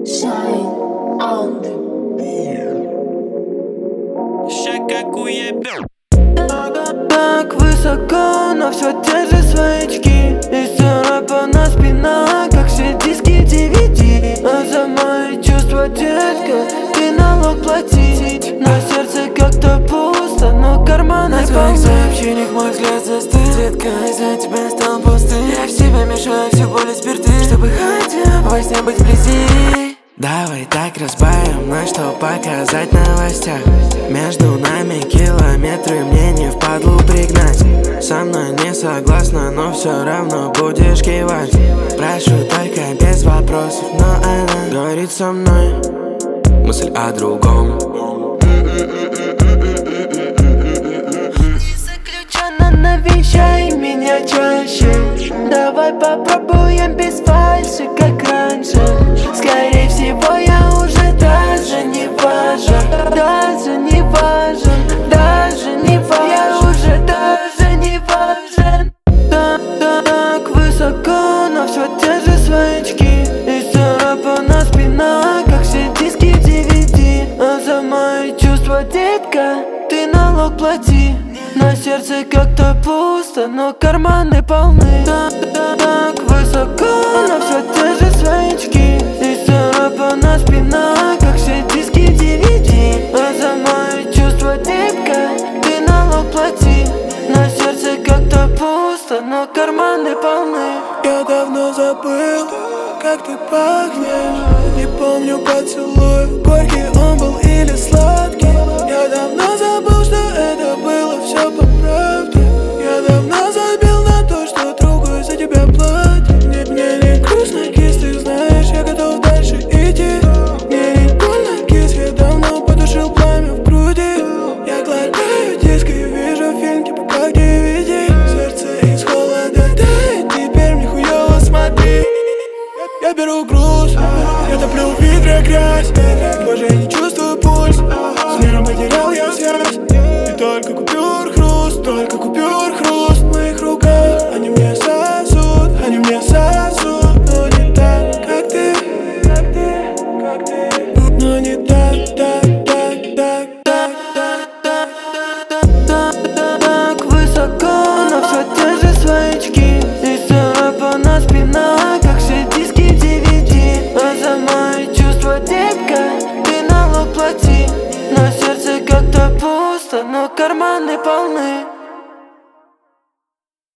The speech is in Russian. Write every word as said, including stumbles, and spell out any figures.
Shine on the Так высоко, но все те же своячки и царапана спина, как все диски ди ви ди. А за мои чувства, детка, ты налог платить. На сердце как-то пусто, но карманы полны. На твоих сообщениях мой взгляд застыл. Детка, из-за тебя стал пустым. Я в себя мешаю все боли спирты, чтобы хотя бы во сне быть вблизи. Давай так разбавим, на что показать в новостях. Между нами километры, мне не впадлу пригнать. Со мной не согласна, но все равно будешь кивать. Прошу только без вопросов, но она говорит со мной. Мысль о другом. Не заключена, навещай меня чаще. Давай попробуем без фальши, как раньше. Скорее всего, я уже даже не важен. Даже не важен, даже не важен. Я уже даже не важен. Так, так, так высоко, но все те же своячки и царапана спина, как все диски ди ви ди. А за мои чувства, детка, ты налог плати. На сердце как-то пусто, но карманы полны. Так, так, так высоко, но все те же своячки и царапана спина, как все диски ди ви ди. А за мои чувства, детка, ты налог плати. На сердце как-то пусто, но карманы полны. Я давно забыл, как ты пахнешь. Не помню поцелуй, горький он был или сладкий. Я давно забыл, что это было все по правде. Я давно забил на то, что другой за тебя платит. Мне, мне не грустно, кис, ты знаешь, я готов дальше идти. Мне не больно, кис, я давно потушил пламя в груди. Я глотаю диск и вижу фильм типа как ди ви ди. Сердце из холода тает, теперь мне хуёво смотри. Я беру груз, я топлю в ведре грязь. Боже, я не чувствую пульс, с миром потерял я связь. И только купюр хруст, только купюр хруст в моих руках. Они мне сосут, они мне сосут. Но не так, как ты, как ты, как ты. Но не так, так, так, так, так, так, так, так, так, так высоко, но все те же своячки и царапана спина, как все диски ди ви ди. А за мои чувства, детка, ты налог плати. На сердце как-то пусто, но карманы полны.